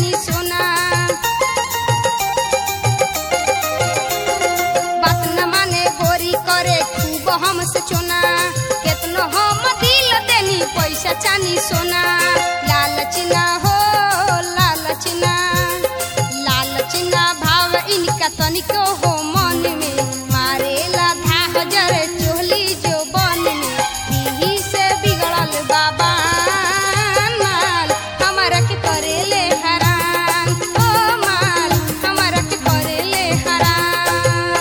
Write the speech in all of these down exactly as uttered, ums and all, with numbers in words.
चानी सोना। बात न माने गोरी करे खूब हमसे चोना। केतनो हम दिल देनी पैसा चानी सोना। लालच ना हो लालच ना, लालच ना भाव इनका तनिको हो मन में। मारेला धाह जरे चोली जो बन में। यही से बिगड़ल बाबा माल हमारा के करेले हराम। ओ माल हमारा के करेले हराम।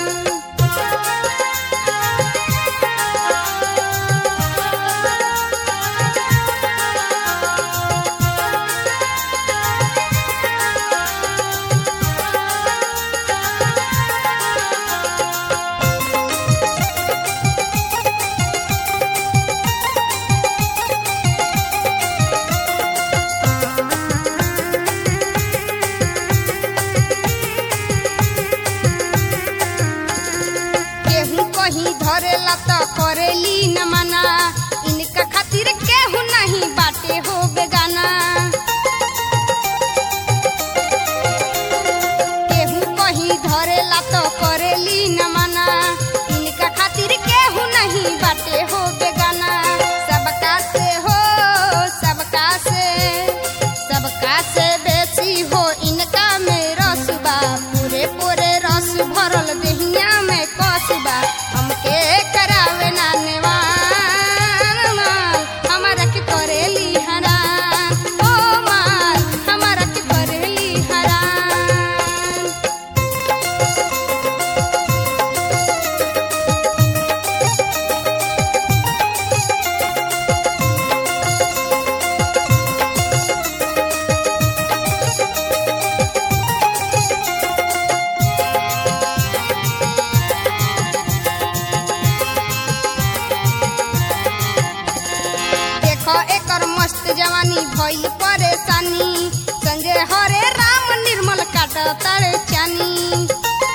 कहीं धरेला तो करेली न माना। इनका खातिर केहू नहीं बाटे हो बेगाना। केहू कहीं धरेला तो करेली न माना। इनका खातिर केहू नहीं बाटे हो बेगाना। सबका से हो सबका से सबका से बेसी हो इनका में रसबा। पूरे पूरे रस भरल देहिया में कसबा। हमके करावे ना नेवान माल हमारा के करेली हराम। ओ माल हमारा के करेली हराम। एकर मस्त जवानी भइल परेशानी। संजय हरे राम निर्मल काट तारे चानी।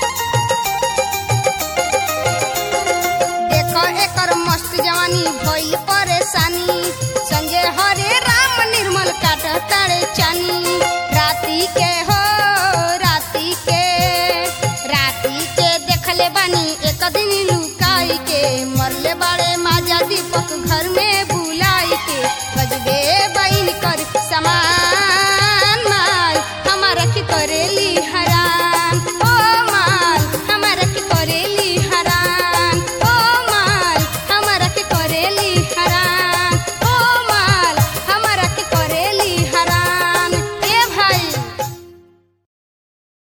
देखो एकर मस्त जवानी भइल परेशानी। संजय हरे राम निर्मल काट तारे चानी।